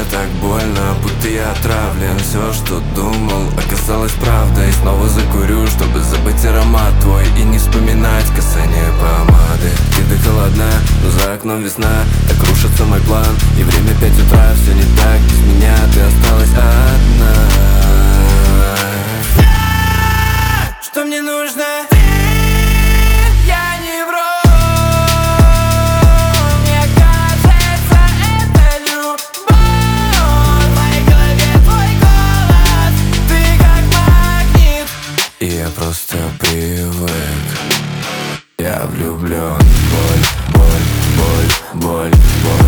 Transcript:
так больно, будто я отравлен. Все, что думал, оказалось правдой. Снова закурю, чтобы забыть аромат твой и не вспоминать касание помады. Где-то холодна, но за окном весна. Так рушится мой план, и время 5 утра. Все не так, без меня ты осталась одна. Что мне нужно? Я не вру. Мне кажется, это любовь. В моей голове твой голос, ты как магнит. И я просто привык. Я влюблен. Боль, боль, боль, боль, боль.